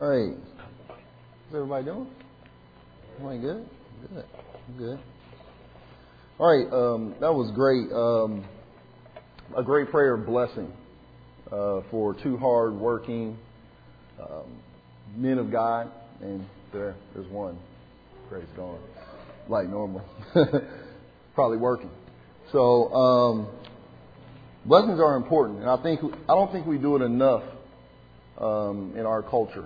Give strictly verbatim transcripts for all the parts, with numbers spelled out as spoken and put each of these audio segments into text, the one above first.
All right. How's everybody doing? Everybody good? Good. Good. All right. Um, that was great. Um, a great prayer of blessing uh, for two hard-working um, men of God. And there, there's one. Praise God. Like normal. Probably working. So um, blessings are important, and I think I don't think we do it enough um, in our culture.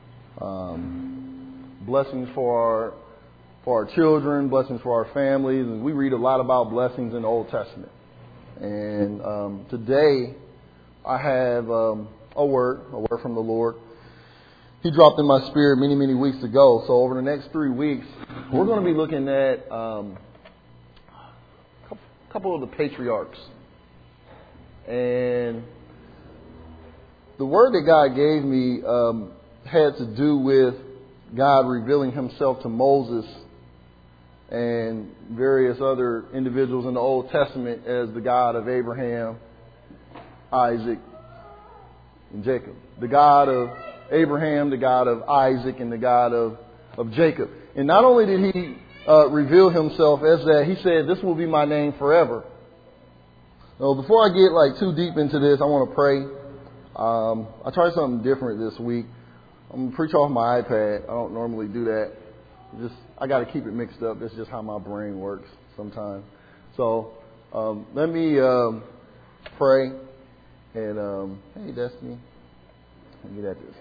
Um, blessings for our for our children, blessings for our families, and we read a lot about blessings in the Old Testament. And um, today, I have um, a word, a word from the Lord. He dropped in my spirit many, many weeks ago. So over the next three weeks, we're going to be looking at um, a couple of the patriarchs. And the word that God gave me um, had to do with God revealing himself to Moses and various other individuals in the Old Testament as the God of Abraham, Isaac, and Jacob. The God of Abraham, the God of Isaac, and the God of, of Jacob. And not only did he uh, reveal himself as that, he said, "This will be my name forever." So before I get like too deep into this, I want to pray. Um, I tried something different this week. I'm going to preach off my iPad. I don't normally do that. Just I got to keep it mixed up. That's just how my brain works sometimes. So um, let me um, pray. And um, hey, Destiny, let me get at this.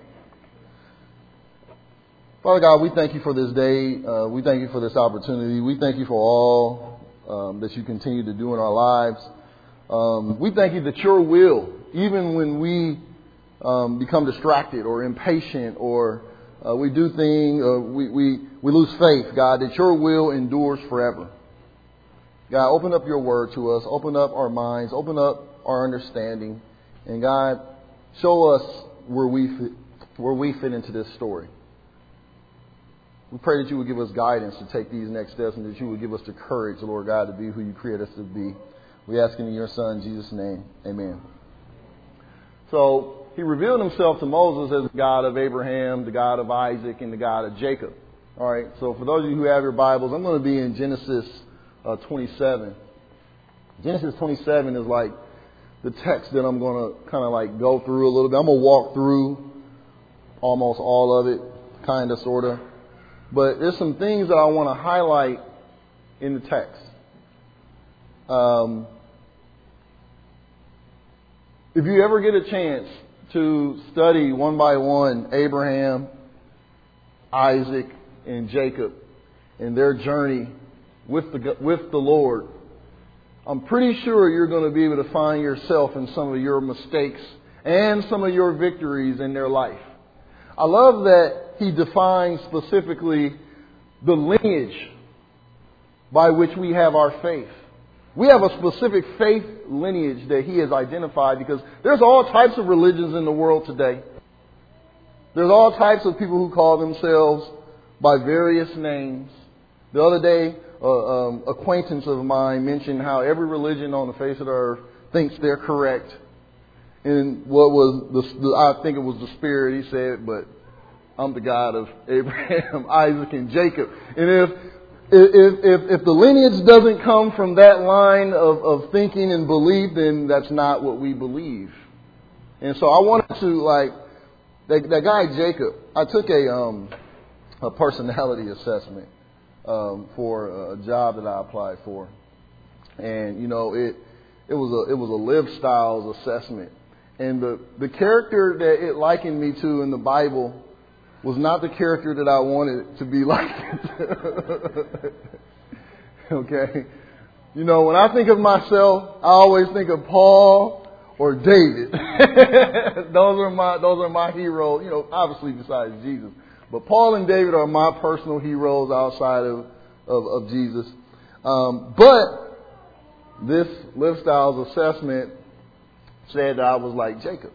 Father God, we thank you for this day. Uh, we thank you for this opportunity. We thank you for all um, that you continue to do in our lives. Um, we thank you that your will, even when we um, become distracted or impatient or uh, we do things, uh, we, we, we lose faith, God, that your will endures forever. God, open up your word to us. Open up our minds. Open up our understanding. And God, show us where we fit, where we fit into this story. We pray that you would give us guidance to take these next steps and that you would give us the courage, Lord God, to be who you create us to be. We ask in your Son, Jesus' name. Amen. So he revealed himself to Moses as the God of Abraham, the God of Isaac, and the God of Jacob. All right. So for those of you who have your Bibles, I'm going to be in Genesis uh, twenty-seven. Genesis twenty-seven is like the text that I'm going to kind of like go through a little bit. I'm going to walk through almost all of it, kind of, sort of. But there's some things that I want to highlight in the text. Um, if you ever get a chance to study one by one Abraham, Isaac, and Jacob and their journey with the with the Lord, I'm pretty sure you're going to be able to find yourself in some of your mistakes and some of your victories in their life. I love that he defines specifically the lineage by which we have our faith. We have a specific faith lineage that he has identified because there's all types of religions in the world today. There's all types of people who call themselves by various names. The other day, an um, acquaintance of mine mentioned how every religion on the face of the earth thinks they're correct. And what was the, the I think it was the spirit, he said, but I'm the God of Abraham, Isaac, and Jacob. And if If, if, if the lineage doesn't come from that line of, of thinking and belief, then that's not what we believe. And so I wanted to, like, that, that guy Jacob, I took a, um, a personality assessment um, for a job that I applied for. And, you know, it it was a it was a live styles assessment. And the, the character that it likened me to in the Bible was not the character that I wanted to be like. Okay? You know, when I think of myself, I always think of Paul or David. those are my those are my heroes, you know, obviously besides Jesus. But Paul and David are my personal heroes outside of, of, of Jesus. Um, but this Live Styles assessment said that I was like Jacob.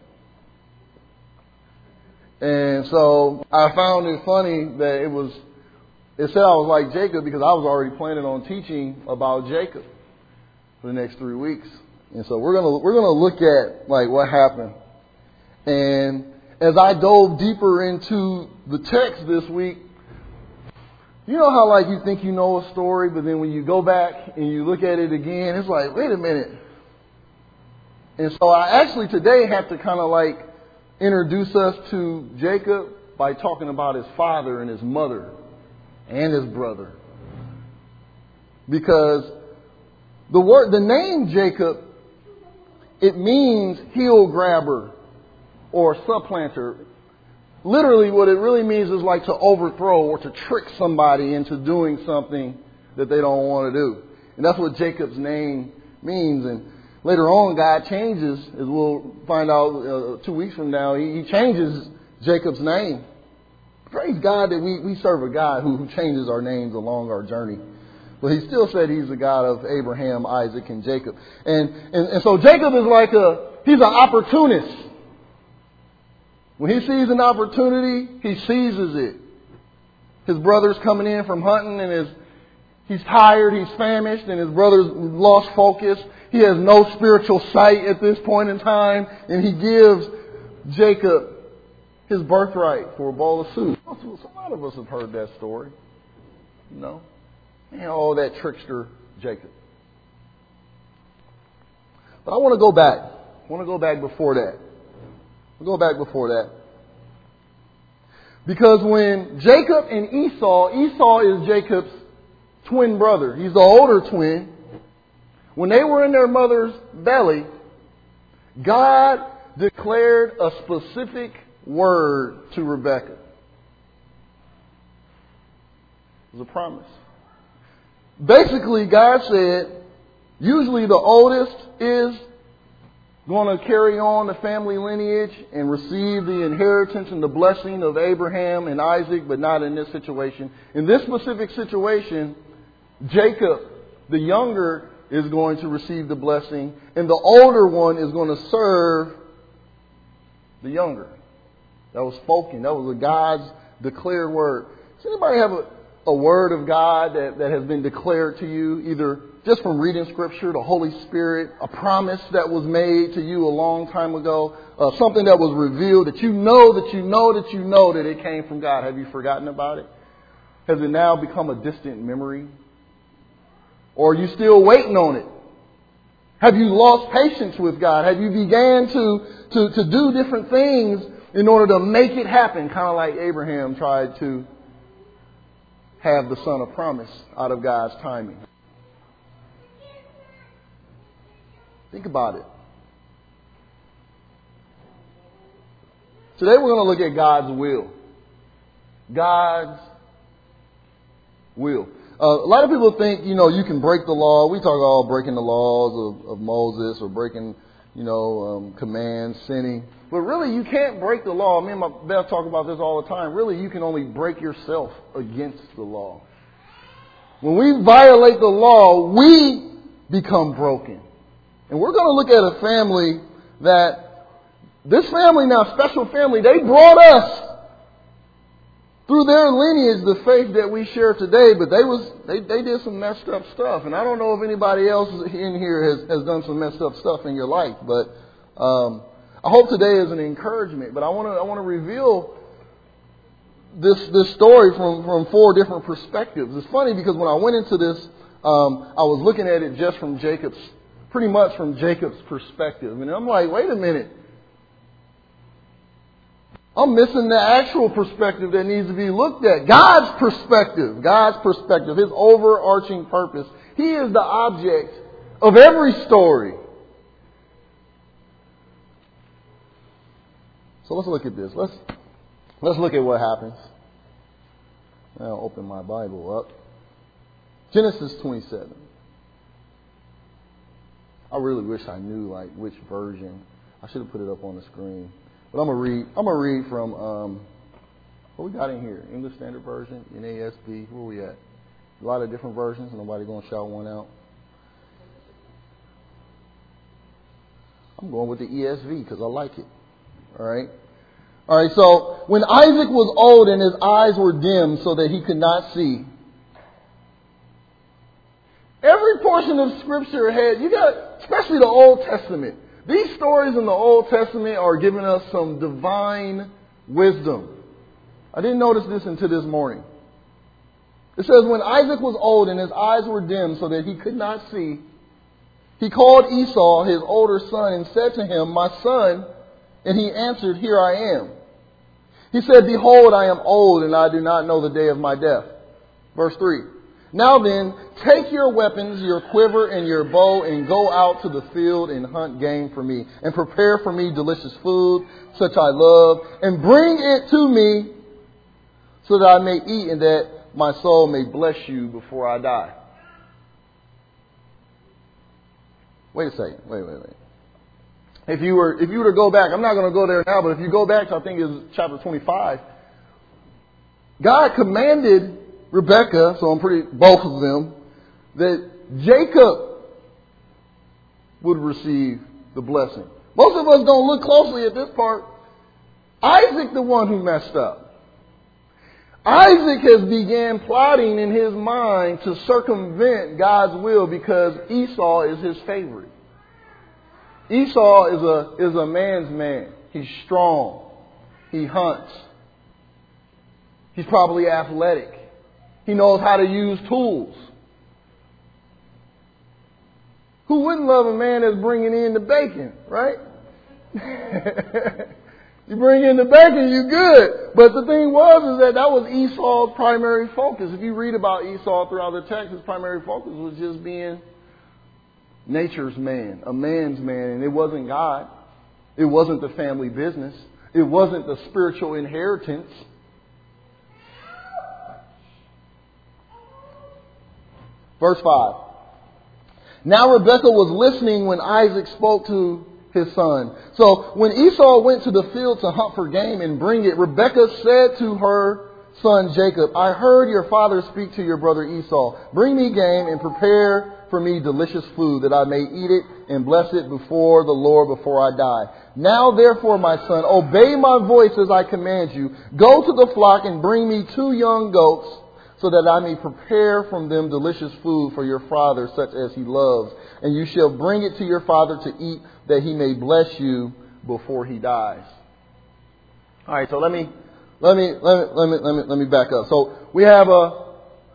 And so I found it funny that it was, it said I was like Jacob because I was already planning on teaching about Jacob for the next three weeks. And so we're gonna we're gonna look at like what happened. And as I dove deeper into the text this week, you know how like you think you know a story, but then when you go back and you look at it again, it's like, wait a minute. And so I actually today have to kind of like introduce us to Jacob by talking about his father and his mother and his brother. Because the word, the name Jacob, it means heel grabber or supplanter. Literally what it really means is like to overthrow or to trick somebody into doing something that they don't want to do. And that's what Jacob's name means. And later on, God changes, as we'll find out uh, two weeks from now, he, he changes Jacob's name. Praise God that we, we serve a God who, who changes our names along our journey. But he still said he's the God of Abraham, Isaac, and Jacob. And, and, and so Jacob is like a, he's an opportunist. When he sees an opportunity, he seizes it. His brother's coming in from hunting and his, he's tired, he's famished, and his brother's lost focus. He has no spiritual sight at this point in time, and he gives Jacob his birthright for a bowl of soup. A lot of us have heard that story. You know? Man, oh, that trickster Jacob. But I want to go back. I want to go back before that. We'll go back before that. Because when Jacob and Esau, Esau is Jacob's twin brother. He's the older twin. When they were in their mother's belly, God declared a specific word to Rebekah. It was a promise. Basically, God said, usually the oldest is going to carry on the family lineage and receive the inheritance and the blessing of Abraham and Isaac, but not in this situation. In this specific situation, Jacob, the younger, is going to receive the blessing, and the older one is going to serve the younger. That was spoken. That was a God's declared word. Does anybody have a, a word of God that, that has been declared to you, either just from reading Scripture, the Holy Spirit, a promise that was made to you a long time ago, uh, something that was revealed that you know that you know that you know that it came from God? Have you forgotten about it? Has it now become a distant memory? Or are you still waiting on it? Have you lost patience with God? Have you began to, to, to do different things in order to make it happen? Kind of like Abraham tried to have the son of promise out of God's timing. Think about it. Today we're going to look at God's will. God's will. Uh, a lot of people think, you know, you can break the law. We talk about breaking the laws of, of Moses or breaking, you know, um, commands, sinning. But really, you can't break the law. Me and my Beth talk about this all the time. Really, you can only break yourself against the law. When we violate the law, we become broken. And we're going to look at a family that, this family now, special family, they brought us through their lineage the faith that we share today, but they was they, they did some messed up stuff. And I don't know if anybody else in here has, has done some messed up stuff in your life, but um, I hope today is an encouragement. But I want to I want to reveal this this story from, from four different perspectives. It's funny because when I went into this, um, I was looking at it just from Jacob's, pretty much from Jacob's perspective. And I'm like, wait a minute. I'm missing the actual perspective that needs to be looked at. God's perspective. God's perspective. His overarching purpose. He is the object of every story. So let's look at this. Let's let's look at what happens. I'll open my Bible up. Genesis twenty-seven. I really wish I knew like which version. I should have put it up on the screen. But I'm gonna read. I'm gonna read from um, what we got in here: English Standard Version, N A S B. Where we at? A lot of different versions. Nobody gonna shout one out. I'm going with the E S V because I like it. All right. All right. So when Isaac was old and his eyes were dim, so that he could not see. Every portion of Scripture had, you got, especially the Old Testament. These stories in the Old Testament are giving us some divine wisdom. I didn't notice this until this morning. It says, when Isaac was old and his eyes were dim so that he could not see, he called Esau, his older son, and said to him, my son, and he answered, here I am. He said, behold, I am old and I do not know the day of my death. Verse three. Now then, take your weapons, your quiver and your bow, and go out to the field and hunt game for me, and prepare for me delicious food, such I love, and bring it to me so that I may eat and that my soul may bless you before I die. Wait a second. Wait, wait, wait. If you were, if you were to go back, I'm not going to go there now, but if you go back to, I think it's chapter twenty-five, God commanded Rebekah, so I'm pretty, both of them, that Jacob would receive the blessing. Most of us don't look closely at this part. Isaac, the one who messed up. Isaac has began plotting in his mind to circumvent God's will because Esau is his favorite. Esau is a, is a man's man. He's strong. He hunts. He's probably athletic. He knows how to use tools. Who wouldn't love a man that's bringing in the bacon, right? You bring in the bacon, you're good. But the thing was is that that was Esau's primary focus. If you read about Esau throughout the text, his primary focus was just being nature's man, a man's man. And it wasn't God. It wasn't the family business. It wasn't the spiritual inheritance. Verse five. Now Rebekah was listening when Isaac spoke to his son. So when Esau went to the field to hunt for game and bring it, Rebekah said to her son Jacob, I heard your father speak to your brother Esau. Bring me game and prepare for me delicious food that I may eat it and bless it before the Lord before I die. Now therefore, my son, obey my voice as I command you. Go to the flock and bring me two young goats, so that I may prepare from them delicious food for your father, such as he loves. And you shall bring it to your father to eat, that he may bless you before he dies. All right, so let me let me let me let me let me let me back up. So we have a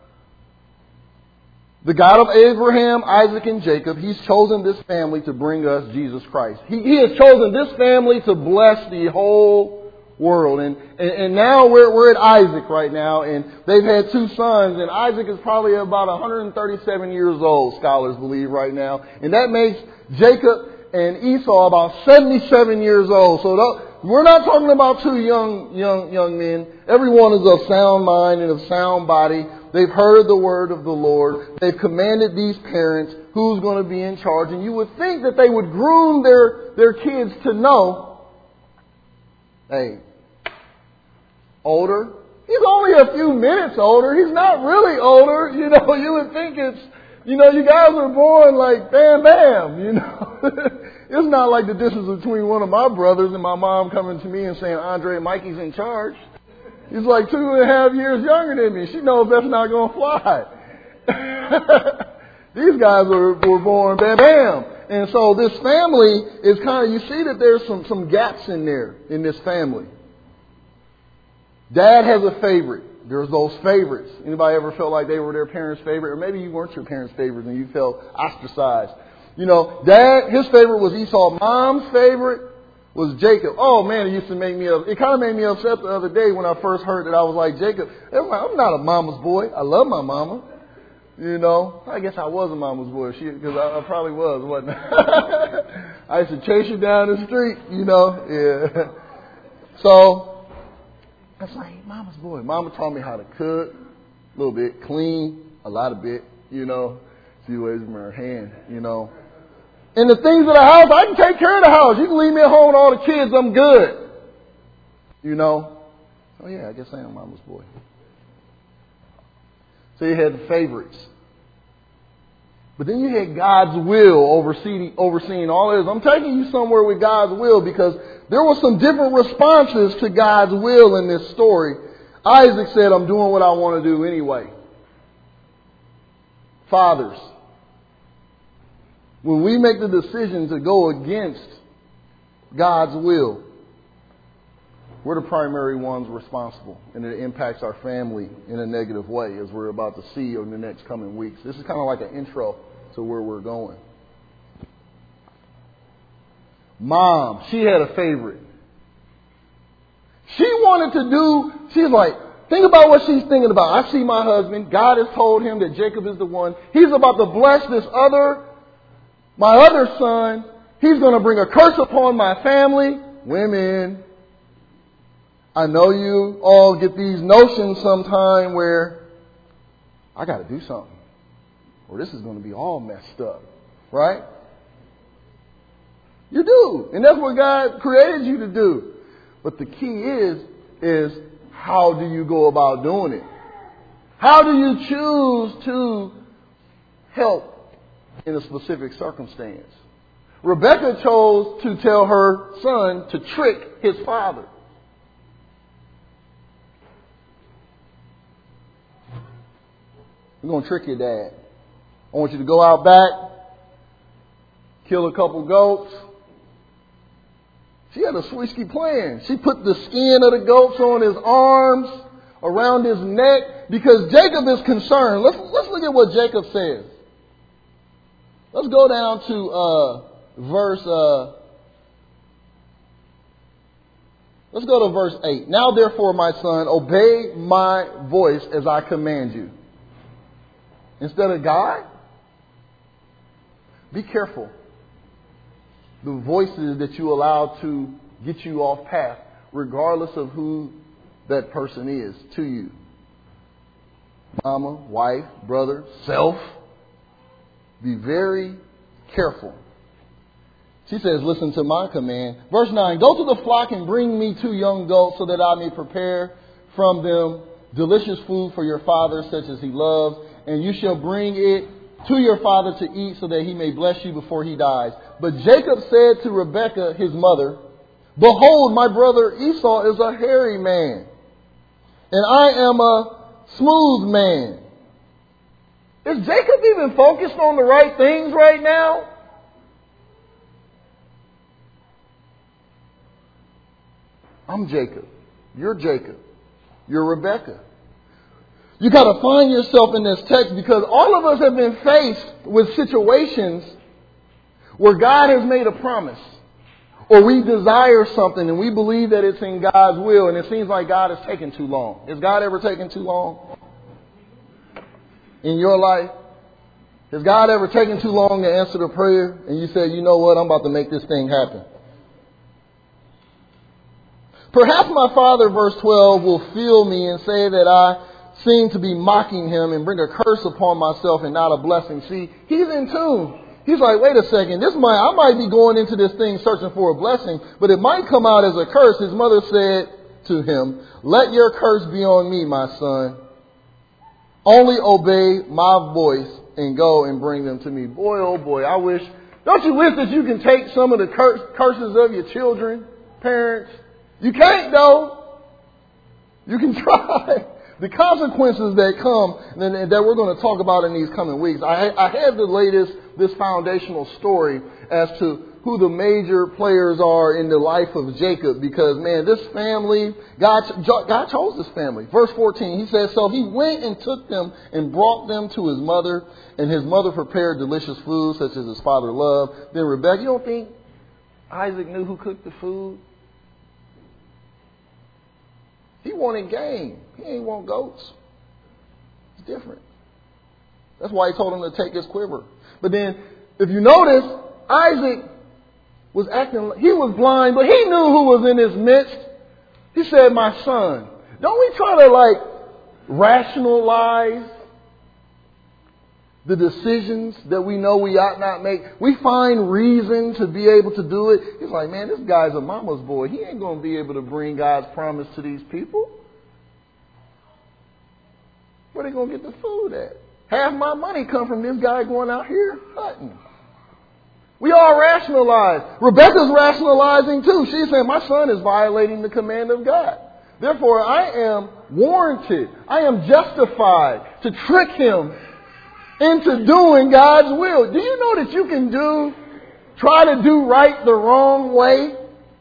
the God of Abraham, Isaac, and Jacob. He's chosen this family to bring us Jesus Christ. He, he has chosen this family to bless the whole world. And, and, and now we're, we're at Isaac right now, and they've had two sons, and Isaac is probably about one hundred thirty-seven years old, scholars believe right now. And that makes Jacob and Esau about seventy-seven years old. So that, we're not talking about two young, young, young men. Everyone is of sound mind and of sound body. They've heard the word of the Lord. They've commanded these parents who's going to be in charge. And you would think that they would groom their, their kids to know, hey, older. He's only a few minutes older. He's not really older. You know, you would think it's, you know, you guys were born like bam, bam, you know. It's not like the distance between one of my brothers and my mom coming to me and saying, Andre, Mikey's in charge. He's like two and a half years younger than me. She knows that's not going to fly. These guys were, were born bam, bam. And so this family is kind of, you see that there's some, some gaps in there in this family. Dad has a favorite. There's those favorites. Anybody ever felt like they were their parents' favorite? Or maybe you weren't your parents' favorite and you felt ostracized. You know, Dad, his favorite was Esau. Mom's favorite was Jacob. Oh man, it used to make me, it kind of made me upset the other day when I first heard that I was like Jacob. I'm not a mama's boy. I love my mama. You know, I guess I was a mama's boy, because I, I probably was, wasn't I? I used to chase you down the street, you know. Yeah. So, I was like, mama's boy. Mama taught me how to cook, a little bit, clean, a lot of bit, you know. She waves me her hand, you know. And the things of the house, I can take care of the house. You can leave me at home with all the kids, I'm good. You know. Oh yeah, I guess I am mama's boy. So you had the favorites. But then you had God's will overseeing, overseeing all this. I'm taking you somewhere with God's will because there were some different responses to God's will in this story. Isaac said, I'm doing what I want to do anyway. Fathers, when we make the decision to go against God's will, we're the primary ones responsible, and it impacts our family in a negative way, as we're about to see in the next coming weeks. This is kind of like an intro to where we're going. Mom, she had a favorite. She wanted to do, she's like, think about what she's thinking about. I see my husband. God has told him that Jacob is the one. He's about to bless this other, my other son. He's going to bring a curse upon my family. Women, I know you all get these notions sometime where I got to do something, or this is going to be all messed up, right? You do. And that's what God created you to do. But the key is, is how do you go about doing it? How do you choose to help in a specific circumstance? Rebecca chose to tell her son to trick his father. We're going to trick your dad. I want you to go out back, kill a couple goats. She had a swisky plan. She put the skin of the goats on his arms, around his neck, because Jacob is concerned. Let's, let's look at what Jacob says. Let's go down to uh, verse... Uh, let's go to verse eight. Now therefore, my son, obey my voice as I command you. Instead of God, be careful. The voices that you allow to get you off path, regardless of who that person is to you. Mama, wife, brother, self. Be very careful. She says, listen to my command. Verse nine, go to the flock and bring me two young goats so that I may prepare from them delicious food for your father, such as he loves. And you shall bring it to your father to eat so that he may bless you before he dies. But Jacob said to Rebekah, his mother, behold, my brother Esau is a hairy man, and I am a smooth man. Is Jacob even focused on the right things right now? I'm Jacob. You're Jacob. You're Rebekah. You got to find yourself in this text, because all of us have been faced with situations where God has made a promise, or we desire something and we believe that it's in God's will, and it seems like God has taken too long. Has God ever taken too long in your life? Has God ever taken too long to answer the prayer and you said, you know what, I'm about to make this thing happen? Perhaps my father, verse twelve, will feel me and say that I seem to be mocking him and bring a curse upon myself and not a blessing. See, he's in tune. He's like, wait a second, this might, I might be going into this thing searching for a blessing, but it might come out as a curse. His mother said to him, let your curse be on me, my son. Only obey my voice and go and bring them to me. Boy, oh boy, I wish, don't you wish that you can take some of the curse, curses of your children, parents? You can't though. You can try. The consequences that come and that we're going to talk about in these coming weeks. I, I had the latest, this foundational story as to who the major players are in the life of Jacob, because, man, this family, God, God chose this family. Verse fourteen, he says, so he went and took them and brought them to his mother, and his mother prepared delicious food such as his father loved. Then Rebekah, you don't think Isaac knew who cooked the food? He wanted game. He ain't want goats. It's different. That's why he told him to take his quiver. But then, if you notice, Isaac was acting, he was blind, but he knew who was in his midst. He said, my son. Don't we try to like rationalize the decisions that we know we ought not make? We find reason to be able to do it. He's like, man, this guy's a mama's boy. He ain't going to be able to bring God's promise to these people. Where they going to get the food at? Half my money come from this guy going out here hunting. We all rationalize. Rebecca's rationalizing too. She's saying, my son is violating the command of God. Therefore, I am warranted. I am justified to trick him into doing God's will. Do you know that you can do, try to do right the wrong way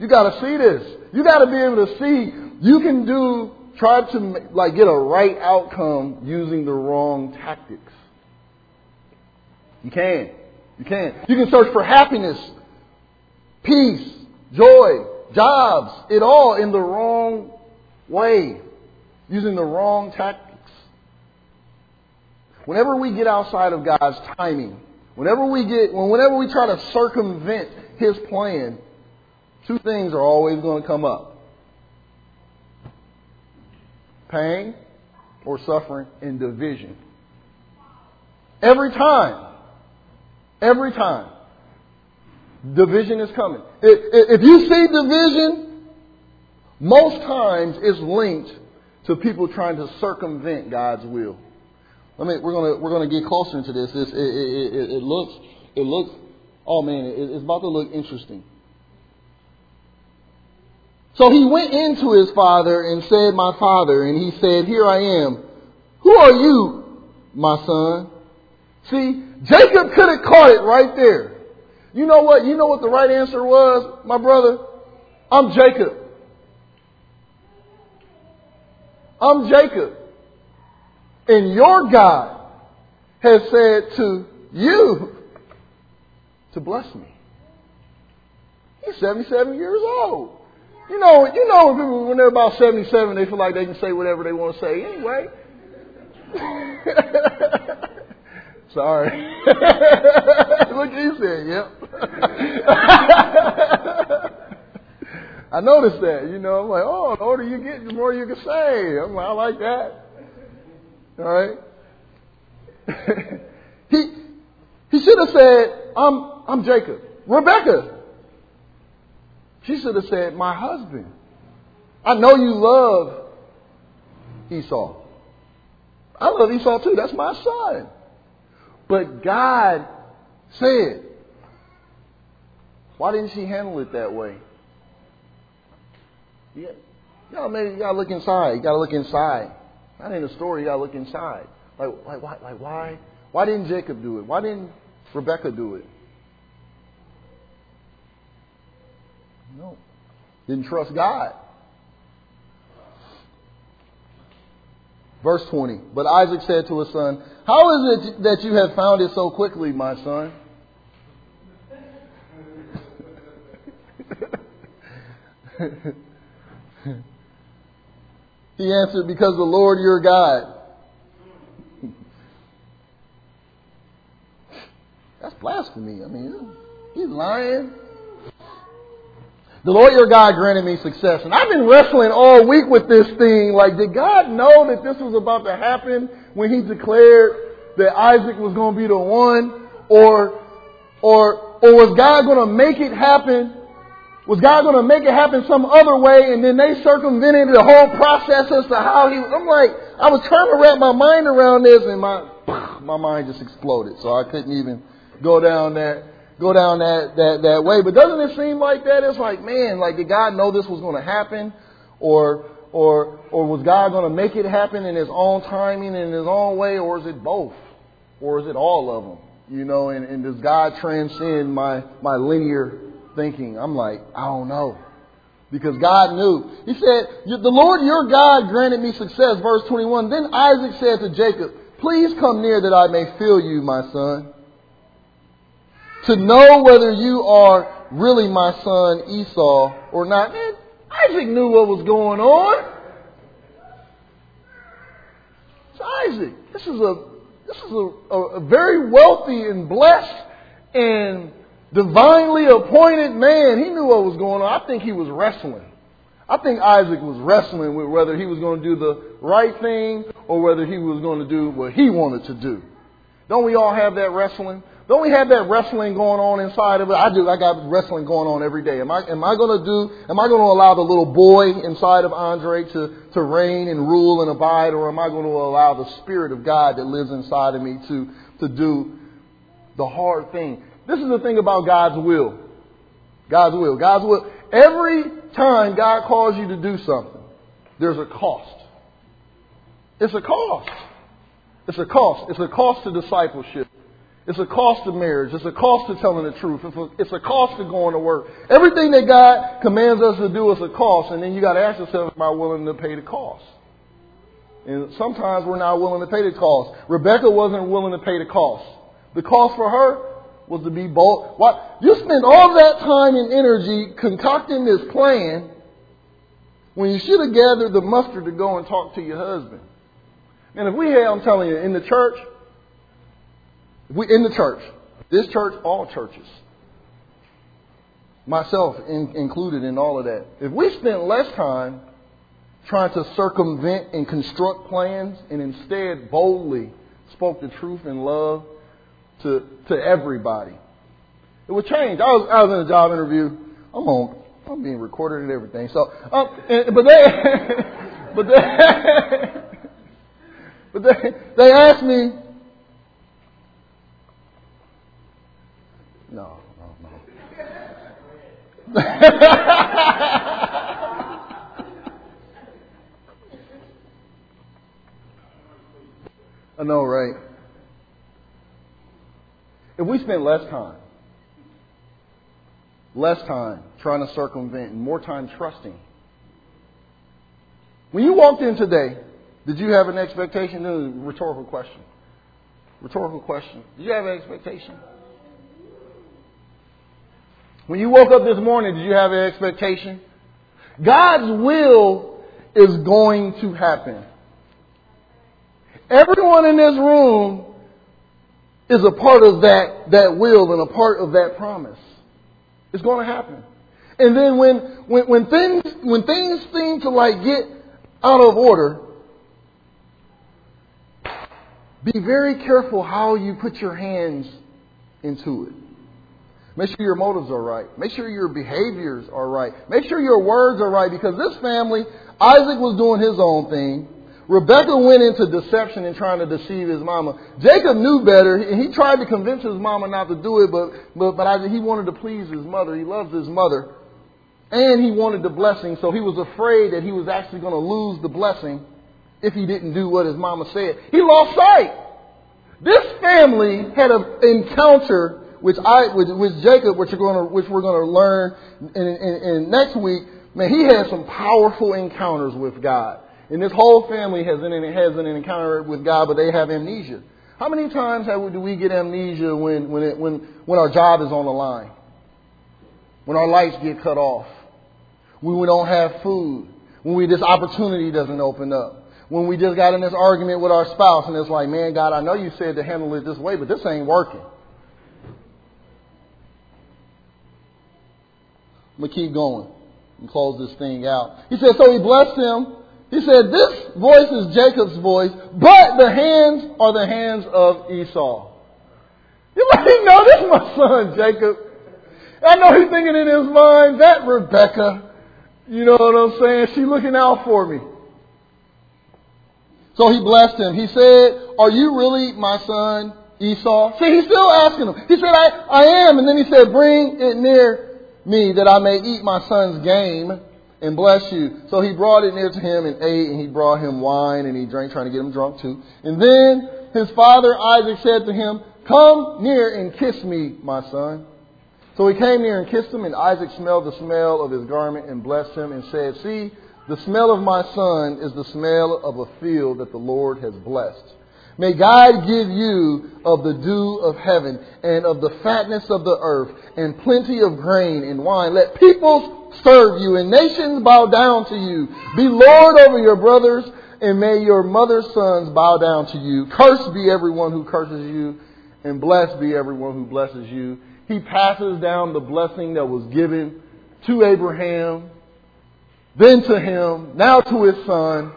You got to see this. You got to be able to see. You can do, try to like get a right outcome using the wrong tactics. You can. You can. You can search for happiness, peace, joy, jobs, it all in the wrong way, using the wrong tactics. Whenever we get outside of God's timing, whenever we get, whenever we try to circumvent His plan, two things are always going to come up. Pain or suffering and division. Every time. Every time. Division is coming. If, if you see division, most times it's linked to people trying to circumvent God's will. I mean, we're gonna we're gonna get closer into this. This it, it, it, it looks it looks oh man, it, it's about to look interesting. So he went into his father and said, "My father," and he said, "Here I am. Who are you, my son?" See, Jacob could have caught it right there. You know what? You know what the right answer was, my brother? I'm Jacob. I'm Jacob. And your God has said to you to bless me. He's seventy-seven years old. You know, you know when people, when they're about seventy-seven, they feel like they can say whatever they want to say anyway. Sorry. Look, he said, yep. I noticed that, you know. I'm like, oh, the older you get, the more you can say. I'm like, I like that. All right. he he should have said, I'm I'm Jacob. Rebecca. She should have said, my husband. I know you love Esau. I love Esau too. That's my son. But God said, why didn't she handle it that way? Yeah. You know, maybe you gotta look inside. You gotta look inside. Not in the story, you gotta look inside. Like, like, why, like, why? Why didn't Jacob do it? Why didn't Rebecca do it? No. Didn't trust God. Verse twenty. But Isaac said to his son, how is it that you have found it so quickly, my son? He answered, because the Lord your God. That's blasphemy. I mean, he's lying. The Lord your God granted me success. And I've been wrestling all week with this thing. Like, did God know that this was about to happen when He declared that Isaac was going to be the one? Or, or, or was God going to make it happen? Was God going to make it happen some other way? And then they circumvented the whole process as to how He... I'm like, I was trying to wrap my mind around this, and my my mind just exploded. So I couldn't even go down that go down that, that, that way. But doesn't it seem like that? It's like, man, like, did God know this was going to happen? Or or or was God going to make it happen in His own timing, in His own way? Or is it both? Or is it all of them? You know, and, and does God transcend my, my linear thinking? I'm like, I don't know. Because God knew. He said, the Lord your God granted me success. Verse twenty-one. Then Isaac said to Jacob, please come near that I may feel you, my son, to know whether you are really my son Esau or not. Man, Isaac knew what was going on. It's Isaac. This is a this is a, a, a very wealthy and blessed and divinely appointed man. He knew what was going on. I think he was wrestling. I think Isaac was wrestling with whether he was going to do the right thing or whether he was going to do what he wanted to do. Don't we all have that wrestling? Don't we have that wrestling going on inside of it? I do. I got wrestling going on every day. Am I, am I going to do, am I going to allow the little boy inside of Andre to, to reign and rule and abide, or am I going to allow the Spirit of God that lives inside of me to, to do the hard thing? This is the thing about God's will. God's will. God's will. Every time God calls you to do something, there's a cost. It's a cost. It's a cost. It's a cost to discipleship. It's a cost to marriage. It's a cost to telling the truth. It's a, it's a cost to going to work. Everything that God commands us to do is a cost. And then you got to ask yourself, am I willing to pay the cost? And sometimes we're not willing to pay the cost. Rebecca wasn't willing to pay the cost. The cost for her was to be bold. Why? You spend all that time and energy concocting this plan when you should have gathered the mustard to go and talk to your husband. And if we had, I'm telling you, in the church, we in the church, this church, all churches, myself in, included in all of that, if we spent less time trying to circumvent and construct plans and instead boldly spoke the truth in love to to everybody, it would change. I was I was in a job interview. I'm on. I'm being recorded and everything. So, um, and, but they, but they, but they, they asked me. No, no, no. I know, right? If we spend less time, less time trying to circumvent and more time trusting. When you walked in today, did you have an expectation? This is a rhetorical question. Rhetorical question. Did you have an expectation? When you woke up this morning, did you have an expectation? God's will is going to happen. Everyone in this room is a part of that, that will and a part of that promise. It's going to happen. And then when, when, when things, when things seem to like get out of order, be very careful how you put your hands into it. Make sure your motives are right. Make sure your behaviors are right. Make sure your words are right, because this family, Isaac was doing his own thing. Rebecca went into deception and trying to deceive his mama. Jacob knew better, and he tried to convince his mama not to do it, but but, but I, he wanted to please his mother. He loves his mother. And he wanted the blessing, so he was afraid that he was actually going to lose the blessing if he didn't do what his mama said. He lost sight. This family had an encounter which I, with, with Jacob, which, you're going to, which we're going to learn in, in, in next week. Man, he had some powerful encounters with God. And this whole family has an, has an encounter with God, but they have amnesia. How many times have, do we get amnesia when, when, it, when, when our job is on the line? When our lights get cut off? When we don't have food? When we, this opportunity doesn't open up? When we just got in this argument with our spouse and it's like, man, God, I know you said to handle it this way, but this ain't working. I'm going to keep going and close this thing out. He said, so he blessed him. He said, this voice is Jacob's voice, but the hands are the hands of Esau. You let him know, this is my son, Jacob. I know he's thinking in his mind, that Rebecca, you know what I'm saying? She's looking out for me. So he blessed him. He said, are you really my son, Esau? See, he's still asking him. He said, I, I am. And then he said, bring it near me that I may eat my son's game and bless you. So he brought it near to him and ate, and he brought him wine and he drank, trying to get him drunk too. And then his father Isaac said to him, come near and kiss me, my son. So he came near and kissed him, and Isaac smelled the smell of his garment and blessed him and said, see, the smell of my son is the smell of a field that the Lord has blessed. May God give you of the dew of heaven and of the fatness of the earth and plenty of grain and wine. Let peoples serve you and nations bow down to you. Be Lord over your brothers, and may your mother's sons bow down to you. Cursed be everyone who curses you, and blessed be everyone who blesses you. He passes down the blessing that was given to Abraham, then to him, now to his son.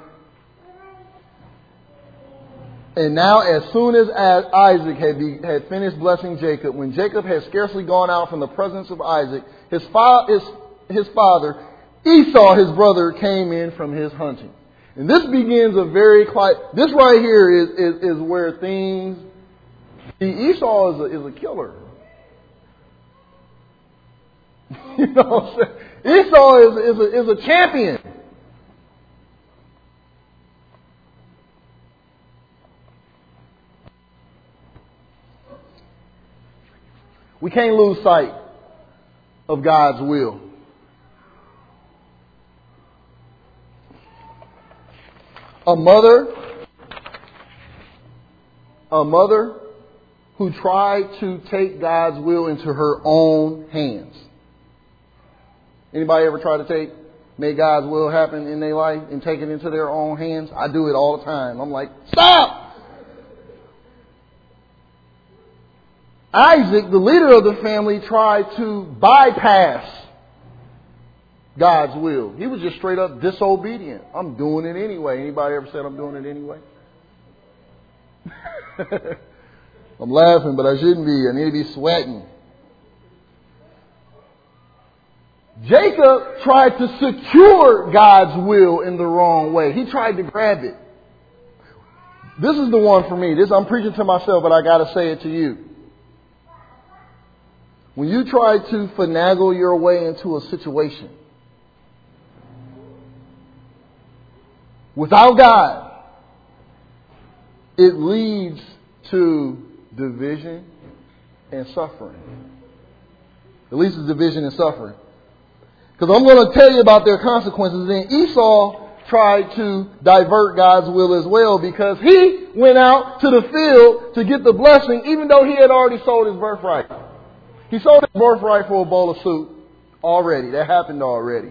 And now, as soon as Isaac had, be, had finished blessing Jacob, when Jacob had scarcely gone out from the presence of Isaac, his, fa- his, his father, Esau, his brother, came in from his hunting. And this begins a very quiet. This right here is, is, is where things. See, Esau is a, is a killer. You know what I'm saying? Esau is, is, a, is a champion. We can't lose sight of God's will. A mother, a mother who tried to take God's will into her own hands. Anybody ever try to take, make God's will happen in their life and take it into their own hands? I do it all the time. I'm like, stop! Isaac, the leader of the family, tried to bypass God's will. He was just straight up disobedient. I'm doing it anyway. Anybody ever said I'm doing it anyway? I'm laughing, but I shouldn't be. I need to be sweating. Jacob tried to secure God's will in the wrong way. He tried to grab it. This is the one for me. This I'm preaching to myself, but I got to say it to you. When you try to finagle your way into a situation without God, it leads to division and suffering. It leads to division and suffering. Because I'm going to tell you about their consequences. Then Esau tried to divert God's will as well, because he went out to the field to get the blessing, even though he had already sold his birthright. He sold his birthright for a bowl of soup already. That happened already.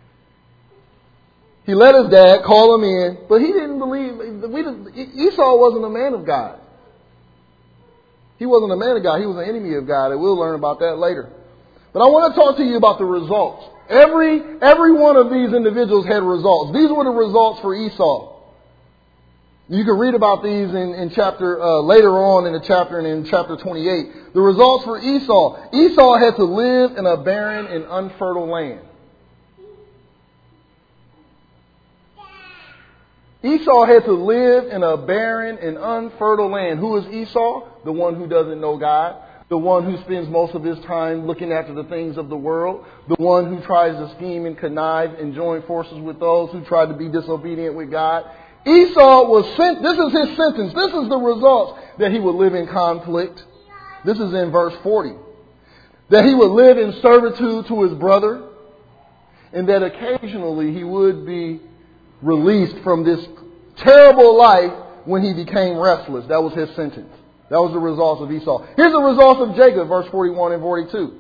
He let his dad call him in, but he didn't believe. We didn't, Esau wasn't a man of God. He wasn't a man of God. He was an enemy of God, and we'll learn about that later. But I want to talk to you about the results. Every, every one of these individuals had results. These were the results for Esau. You can read about these in, in chapter, uh, later on in the chapter and in chapter twenty-eight. The results for Esau. Esau had to live in a barren and unfertile land. Esau had to live in a barren and unfertile land. Who is Esau? The one who doesn't know God. The one who spends most of his time looking after the things of the world. The one who tries to scheme and connive and join forces with those who try to be disobedient with God. Esau was sent. This is his sentence. This is the results. That he would live in conflict. This is in verse forty. That he would live in servitude to his brother. And that occasionally he would be released from this terrible life when he became restless. That was his sentence. That was the results of Esau. Here's the results of Jacob, verse forty-one and forty-two.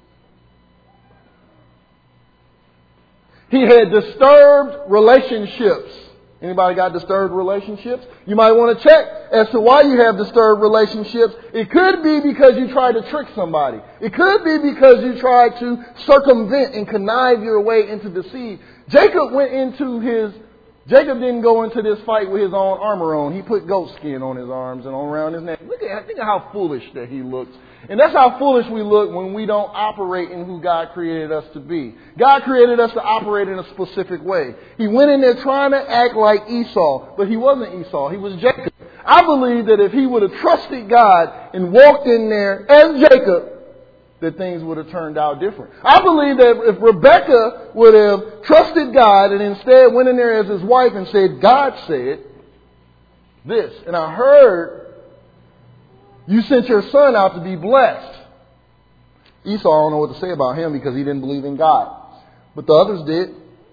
He had disturbed relationships. Anybody got disturbed relationships? You might want to check as to why you have disturbed relationships. It could be because you tried to trick somebody. It could be because you tried to circumvent and connive your way into deceit. Jacob went into his Jacob didn't go into this fight with his own armor on. He put goat skin on his arms and on around his neck. Look at, think of how foolish that he looks. And that's how foolish we look when we don't operate in who God created us to be. God created us to operate in a specific way. He went in there trying to act like Esau, but he wasn't Esau. He was Jacob. I believe that if he would have trusted God and walked in there as Jacob, that things would have turned out different. I believe that if Rebecca would have trusted God and instead went in there as his wife and said, God said this, and I heard you sent your son out to be blessed. Esau, I don't know what to say about him because he didn't believe in God. But the others did.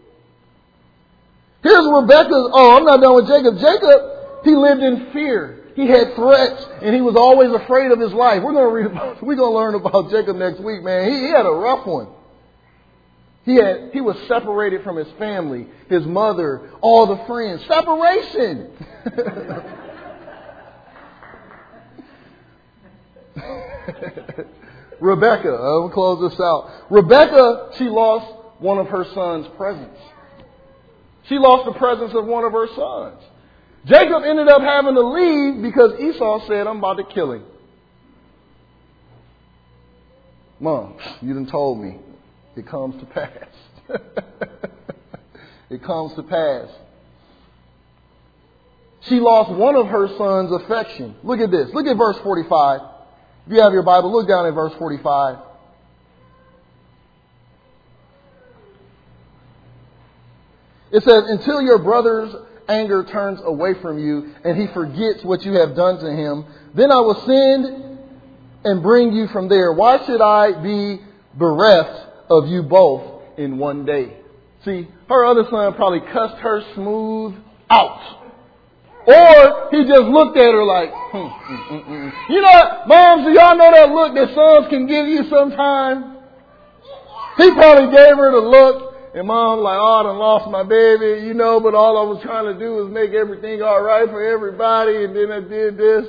Here's Rebecca's, oh, I'm not done with Jacob. Jacob, he lived in fear. He had threats, and he was always afraid of his life. We're going to read about, we're going to learn about Jacob next week, man. He, he had a rough one. He had, he was separated from his family, his mother, all the friends. Separation. Rebecca, uh, we'll close this out. Rebecca, she lost one of her son's presents. She lost the presence of one of her sons. Jacob ended up having to leave because Esau said, I'm about to kill him. Mom, you done told me. It comes to pass. It comes to pass. She lost one of her son's affection. Look at this. Look at verse forty-five. If you have your Bible, look down at verse forty-five. It says, until your brother's anger turns away from you and he forgets what you have done to him, then I will send and bring you from there? Why should I be bereft of you both in one day? See, her other son probably cussed her smooth out. Or he just looked at her like, hmm, mm, mm, mm. You know what, moms, do y'all know that look that sons can give you sometimes? He probably gave her the look, and mom like, oh, I done lost my baby, you know, but all I was trying to do was make everything all right for everybody, and then I did this.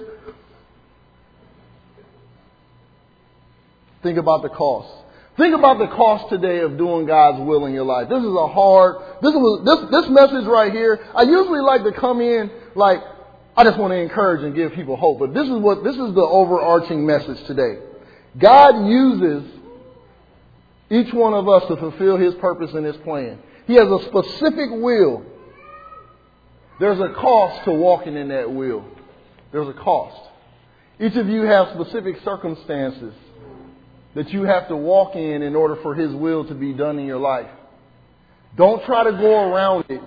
Think about the cost. Think about the cost today of doing God's will in your life. This is a hard, this is this this message right here. I usually like to come in like, I just want to encourage and give people hope. But this is what, this is the overarching message today. God uses each one of us to fulfill His purpose and His plan. He has a specific will. There's a cost to walking in that will. There's a cost. Each of you have specific circumstances that you have to walk in in order for His will to be done in your life. Don't try to go around it.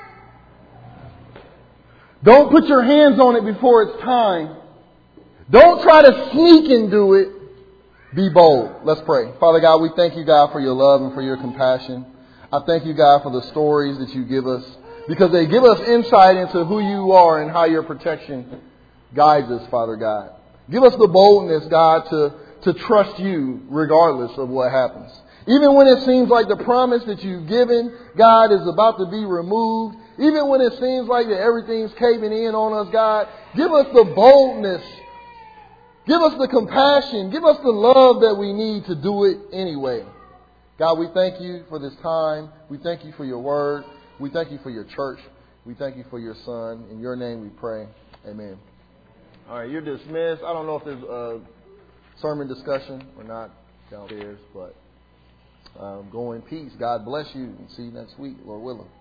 Don't put your hands on it before it's time. Don't try to sneak and do it. Be bold. Let's pray. Father God, we thank you, God, for your love and for your compassion. I thank you, God, for the stories that you give us, because they give us insight into who you are and how your protection guides us, Father God. Give us the boldness, God, to, to trust you regardless of what happens. Even when it seems like the promise that you've given, God, is about to be removed. Even when it seems like that everything's caving in on us, God, give us the boldness. Give us the compassion. Give us the love that we need to do it anyway. God, we thank you for this time. We thank you for your word. We thank you for your church. We thank you for your son. In your name we pray. Amen. All right, you're dismissed. I don't know if there's a sermon discussion or not downstairs, but um, go in peace. God bless you, and see you next week, Lord willing.